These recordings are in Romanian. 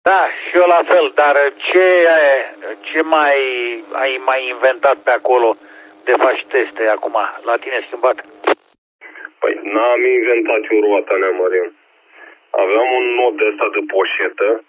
Da, și eu la fel, dar ce mai ai mai inventat pe acolo de faci teste acum, la tine schimbat? Păi n-am inventat eu roata, Nea Marian. Aveam un nod de ăsta de poșetă.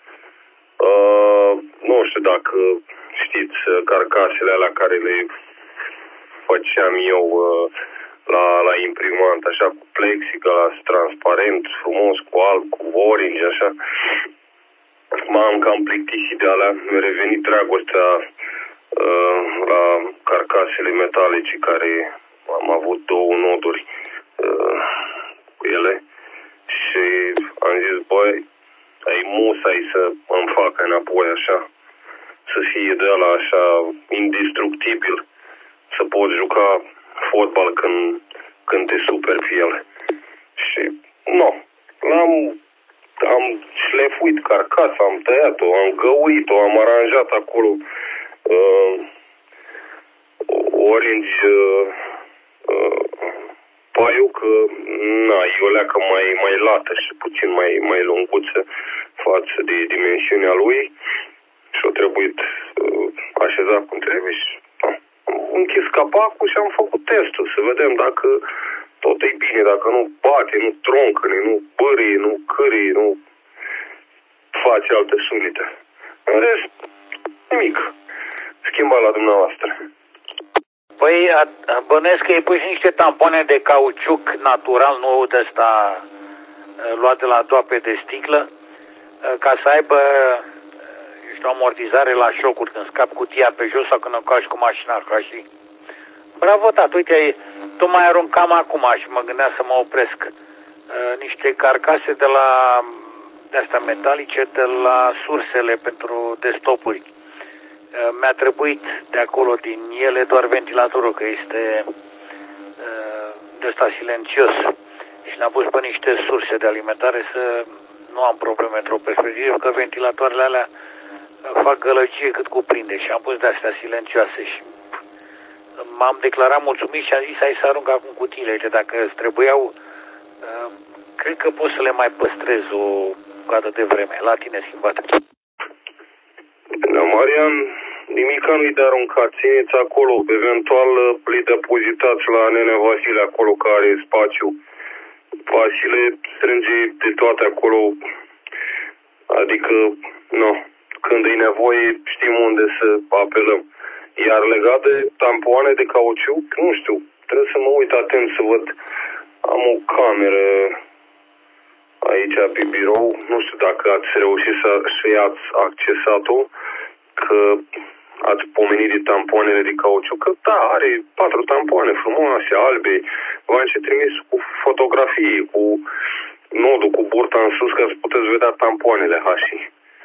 Nu știu dacă știți carcasele alea care le făceam eu la imprimant, așa cu plexiglas transparent, frumos, cu alb, cu orange, așa. M-am cam plictisit de alea, mi-a revenit dragostea la carcasele metalice care am avut două noduri cu ele și am zis, băi, ai musai să îmi facă înapoi așa, să fie de ăla așa indestructibil, să poți juca fotbal când te superi pe el. Și nu, am șlefuit carcasa, am tăiat-o, am găurit-o, am aranjat acolo orange paiul, că e o leacă mai lată și puțin mai lunguță față de dimensiunea lui și a trebuit așezat cum trebuie și am închis capacul și am făcut testul să vedem dacă tot e bine, dacă nu bate, nu troncăne, nu bârie, nu cârie, nu face alte sunete. În rest, nimic. Schimbat la dumneavoastră. Păi, bănesc că îi pui și niște tampoane de cauciuc natural, nu de ăsta luat de la doape de sticlă, ca să aibă o amortizare la șocuri când scapi cutia pe jos sau când o cași cu mașina, ca și... Bravo, tată, uite, tocmai aruncam acum și mă gândeam să mă opresc. Niște carcase de astea metalice de la sursele pentru desktopuri. Mi-a trebuit de acolo din ele doar ventilatorul, că este de ăsta silențios. Și ne-am pus pe niște surse de alimentare să nu am probleme într-o perspectivă, că ventilatoarele alea fac gălăgie cât cuprinde și am pus de astea silențioase și m-am declarat mulțumit și am zis hai să arunc acum cutiile. Uite, dacă îți trebuiau, cred că pot să le mai păstrez o bucată de vreme. La tine schimbat. Da, Marian, nimica nu-i de aruncat. Țineți acolo, eventual le depozitați la nene Vasile acolo care are spațiu. Vasile strânge de toate acolo, adică, când e nevoie știm unde să apelăm. Iar legat de tampoane de cauciuc, nu știu, trebuie să mă uit atent să văd. Am o cameră aici pe birou, nu știu dacă ați reușit să i-ați accesat-o, că ați pomenit de tampoanele de cauciuc, că da, are 4 tampoane frumoase, albe, v-am și trimis cu fotografii, cu nodul, cu burta în sus, ca să puteți vedea tampoanele hașii.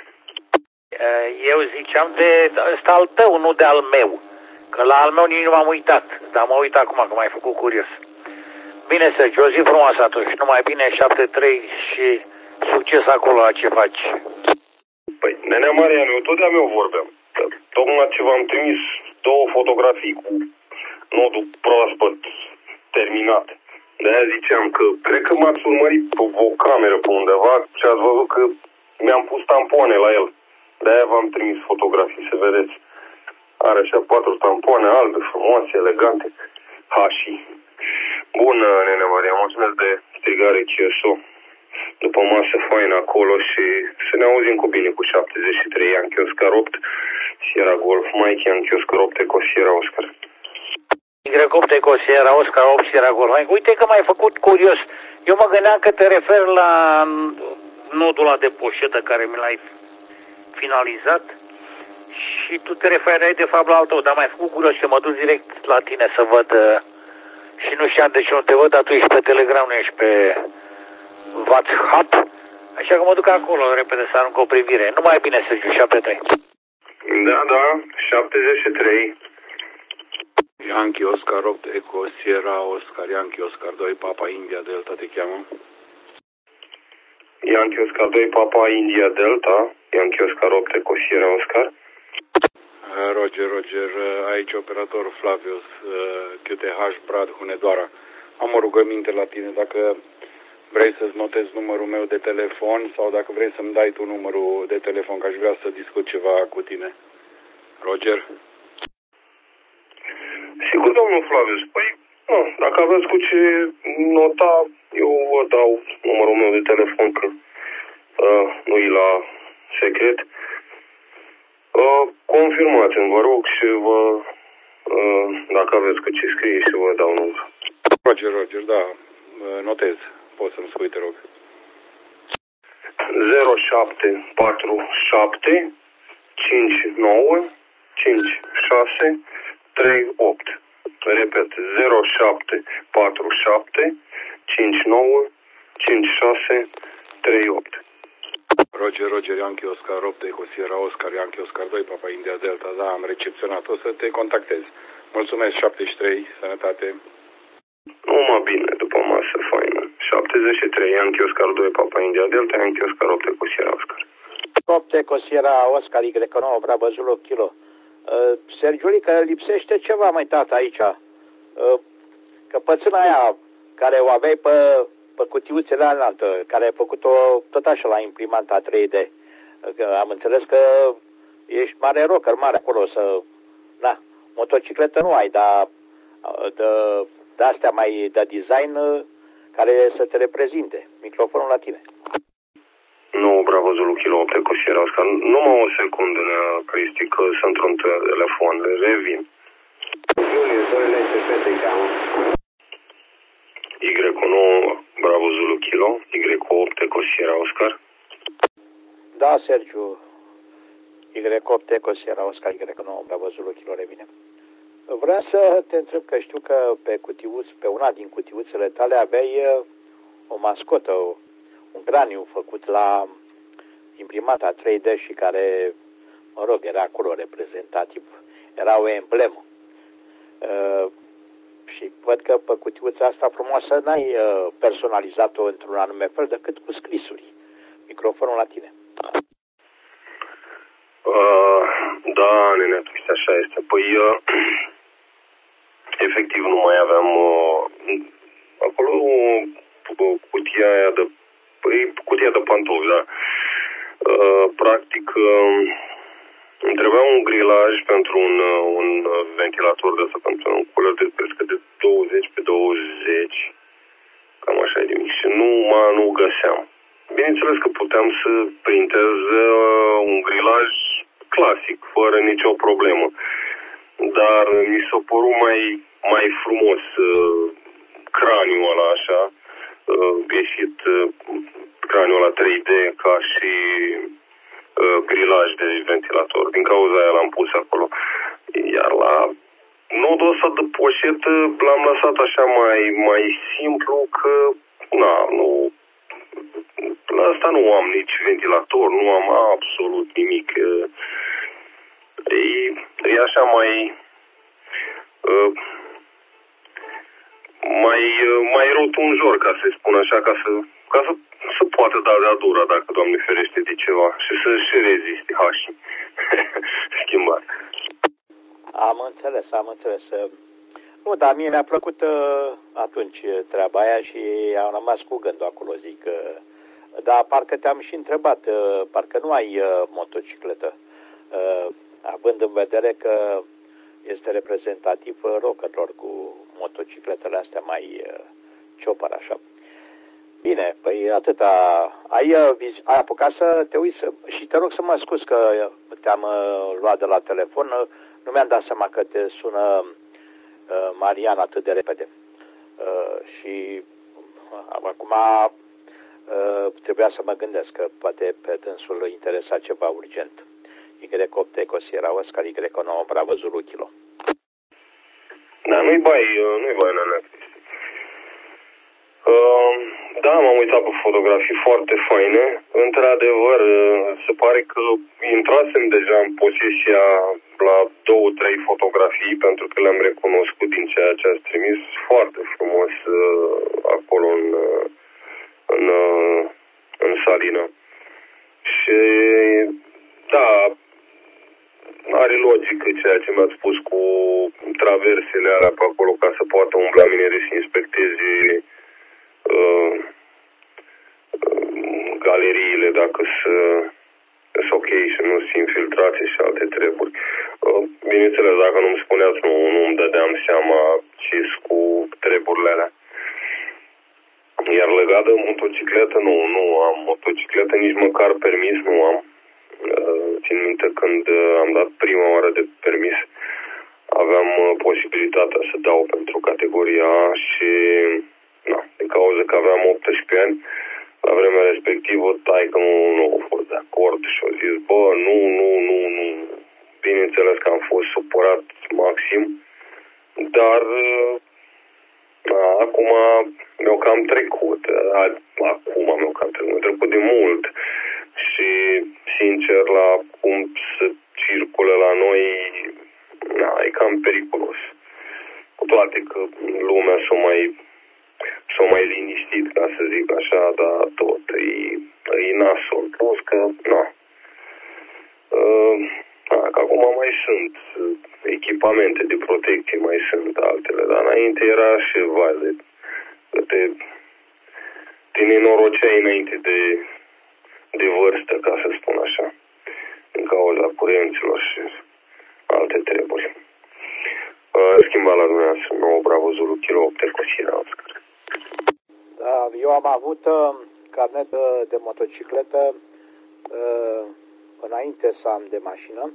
Eu ziceam de ăsta al tău, nu de al meu. Că la al meu nici nu m-am uitat. Dar mă uit acum, că m-ai făcut curios. Bine, Sergiu, o zi frumoasă atunci. Numai bine, 7-3 și succes acolo la ce faci. Păi, nenea Marian, eu tot de-a meu vorbeam. Tocmai ce v-am trimis 2 fotografii cu nodul proaspăt terminat. De-aia ziceam că cred că m-ați urmărit pe o cameră pe undeva și ați văzut că mi-am pus tampoane la el. De-aia v-am trimis fotografii, să vedeți. Are așa 4 tampoane albe, frumoase, elegante, hașii. Bună, nene Maria, mulțumesc de strigare CSO. După masă faină acolo și să ne auzim cu bine cu 73 Yankee Oscar 8, Sierra Golf, Mike Yankee Oscar 8, Eco Sierra Oscar. Y8 Eco Sierra Oscar 8, Sierra Golf. Uite că m-ai făcut curios. Eu mă gândeam că te refer la nodul ăla de poșetă care mi l-ai finalizat și tu te referai de fapt la al tău, dar m-ai făcut curios și mă duc direct la tine să văd și nu știam de ce nu te văd, dar tu ești pe Telegram, nu ești pe WhatsApp, așa că mă duc acolo repede să arunc o privire. Numai bine, Sergiu, 73. Da, 73. Yankee Oscar 8, Eco Sierra Oscar, Yankee Oscar 2, Papa India Delta te cheamă? Yankee Oscar 2, Papa India Delta, Yankee Oscar 8, Eco Sierra Oscar. Roger, aici operator Flavius, QTH Brad Hunedoara. Am o rugăminte la tine, dacă Vrei să-ți notezi numărul meu de telefon sau dacă vrei să-mi dai tu numărul de telefon, că aș vrea să discut ceva cu tine. Roger? Sigur, domnul Flavius. Păi, nu, dacă aveți cu ce nota, eu vă dau numărul meu de telefon, că nu-i la secret. Confirmați-mi, vă rog, și dacă aveți cu ce scrie și vă dau numărul. Roger, da, notez. Poți să-mi spui, te rog. 0747 59 56 38. Repet, 0747 59 56 38. Roger, Yankee Oscar 8, Eco Sierra Oscar, Yankee Oscar 2, Papa India Delta, da, am recepționat, o să te contactez. Mulțumesc, 73, sănătate. Numai bine, după masă, faină. 73, Yankee Oscar 2, Papa India Delta, Yankee Oscar 8, Eco Sierra Oscar. 8 Eco Sierra Oscar, Y9, Bravo Zulu, Kilo. Sergiulică, lipsește ceva, mai tată, aici. Căpățâna aia care o aveai pe cutiuțele alaltă, care ai făcut-o tot așa la imprimanta 3D. Am înțeles că ești mare rocker, mare acolo să... Da, motocicletă nu ai, dar de astea mai de design care să te reprezinte. Microfonul la tine. Nu, Bravo Zulu, Kilo 8, Eco Sierra Oscar. Numai o secundă, Cristi, că sunt într-un telefon. Revin. Y9, Bravo Zulu, Kilo, Y8, Eco Sierra Oscar. Da, Sergiu. Y8, Eco Sierra Oscar, Y9, Bravo Zulu, Kilo, revine. Vreau să te întreb, că știu că pe una din cutiuțele tale aveai o mascotă, un craniu făcut la imprimata 3D și care, mă rog, era acolo reprezentativ, era o emblemă. Și văd că pe cutiuța asta frumoasă n-ai personalizat-o într-un anume fel decât cu scrisuri. Microfonul la tine. Da, nene, așa este. Păi, efectiv, nu mai aveam acolo cutia aia de... Păi, cutia de pantofi, da. Practic, îmi trebuia un grilaj pentru un ventilator de ăsta, pentru un culer de pescă de 20 pe 20, cam așa de mic. Și nu găseam. Bineînțeles că puteam să printez un grilaj clasic, fără nicio problemă. Dar mi s-a părut mai frumos craniul ăla așa, ieșit craniul ăla 3D ca și grilaj de ventilator. Din cauza aia l-am pus acolo. Iar la nodul ăsta de poșetă l-am lăsat așa mai simplu, că nu, la asta nu am nici ventilator, nu am absolut nimic. E așa mai rotunjor, ca să spun așa, ca să poată da de-a dura, dacă Doamne ferește de ceva, și să și reziste hașii schimbat. Am înțeles. Nu, dar mie mi-a plăcut atunci treaba aia și am rămas cu gândul acolo, zic. Dar parcă te-am și întrebat, parcă nu ai motocicletă, având în vedere că este reprezentativ rockerilor cu motocicletele astea mai ciopăr, așa. Bine, păi atâta. Ai apucat să te uiți și te rog să mă scuz că te-am luat de la telefon. Nu mi-am dat seama că te sună Marian atât de repede. Și acum trebuia să mă gândesc că poate pe dânsul îl interesa ceva urgent. Y8 Eco Sierra Oscar, Y9 Bravo Zulu Kilo. Da, nu-i bai, nene. Da, m-am uitat pe fotografii foarte faine. Într-adevăr, se pare că intrasem deja în posesia la 2-3 fotografii, pentru că le-am recunoscut din ceea ce ați trimis. Foarte frumos acolo în salină. Și da, are logică ceea ce mi-ați spus cu traversele alea pe acolo, ca să poată umbla mineri și inspecteze galeriile, dacă sunt ok și nu sunt infiltrați și alte treburi. Bineînțeles, dacă nu-mi spuneați, nu îmi dădeam seama ce cu treburile alea. Iar legat de motocicletă, nu am motocicletă, nici măcar permis nu am. Țin minte când am dat prima oară de permis, aveam posibilitatea să dau pentru categoria A și din cauza că aveam 18 ani, la vremea respectivă, taică nu a fost de acord și a zis, nu. Bineînțeles că am fost supărat maxim, dar acum mi-au cam trecut. Mi-au trecut de mult și, sincer, la cum se circulă la noi, e cam periculos. Cu toate că lumea s-a mai liniștit, ca să zic așa, dar tot e nasul. Plus că, că acum mai sunt echipamente de protecție, mai sunt altele, dar înainte era și te nenoroceai înainte de vârstă, ca să spun așa, din cauza curenților și alte treburi. Schimba la dumneavoastră, 9 Bravo Zulu, Kilo 8, Ecosira, Oscar. Da, eu am avut carnet de motocicletă înainte să am de mașină,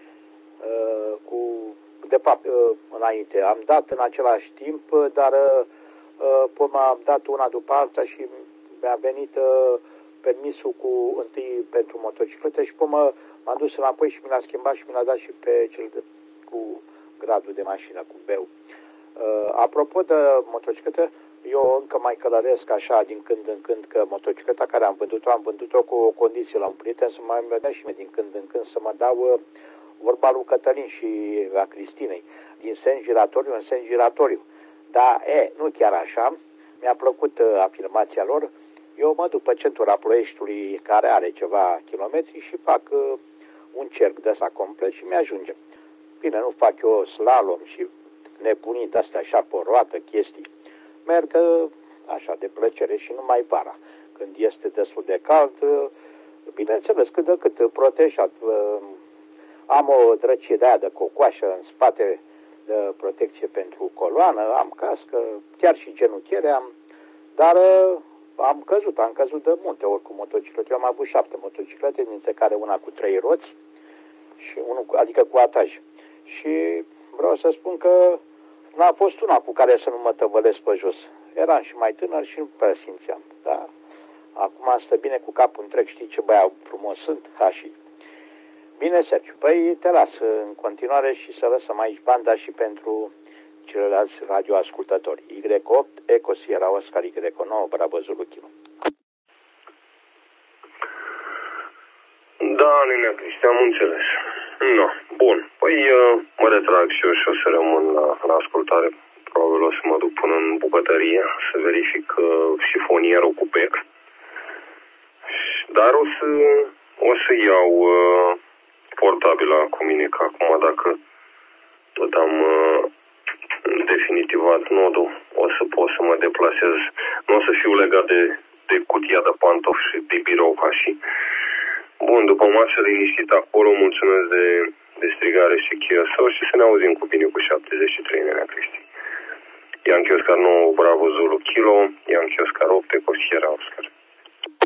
înainte. Am dat în același timp, dar până am dat una după alta și mi-a venit permisul întâi pentru motocicletă și până m-am dus înapoi și mi l-a schimbat și mi l-a dat și pe cel cu gradul de mașină, cu B-ul. Apropo de motocicletă, eu încă mai călăresc așa din când în când, că motocicleta care am vândut-o cu o condiție la un prieten să mai dea și mie din când în când să mă dau vorba lui Cătălin și a Cristinei, din sens giratoriu în sens giratoriu. Dar, nu chiar așa, mi-a plăcut afirmația lor. Eu mă duc pe centura Ploieștiului, care are ceva kilometri, și fac un cerc de ăsta complet și mi-ajunge. Bine, nu fac eu slalom și nebunii de-astea așa pe roată, chestii. Merg așa de plăcere și numai vara, când este destul de cald, bineînțeles, cât de cât protejat. Am o drăcie de aia de cocoașă în spate de protecție pentru coloană, am cască, chiar și genunchiere am, dar am căzut de multe ori cu motociclete. Eu am avut 7 motociclete, dintre care una cu 3 roți, și adică cu ataj. Și vreau să spun că n-a fost una cu care să nu mă tăvălesc pe jos. Eram și mai tânăr și nu prea simțeam. Dar acum stă bine cu capul întreg, știi ce băiat frumos sunt? Și bine, Sergiu, păi te las în continuare și să lăsăm aici banda și pentru ceilalți radioascultători. Y8, Eco Sierra Oscar, Y9, Bravo Zulu Kilo. Da, Nenea Cristi, am înțeles. Bun, păi mă retrag și eu și o să rămân la ascultare. Probabil o să mă duc până în bucătărie să verific șifonierul cu bec. Dar o să iau portabila cu mine, că acum dacă tot am definitivat nodul, o să pot să mă deplasez. Nu o să fiu legat de cutia de pantofi și de birou ca și. Bun, după masă liniștit acolo, mulțumesc de strigare și chiosău și să ne auzim cu bine cu 73, Nenea Cristi. Yankee Oscar 9, Bravo Zulu Kilo, Yankee Oscar 8, Ecosira Oscar.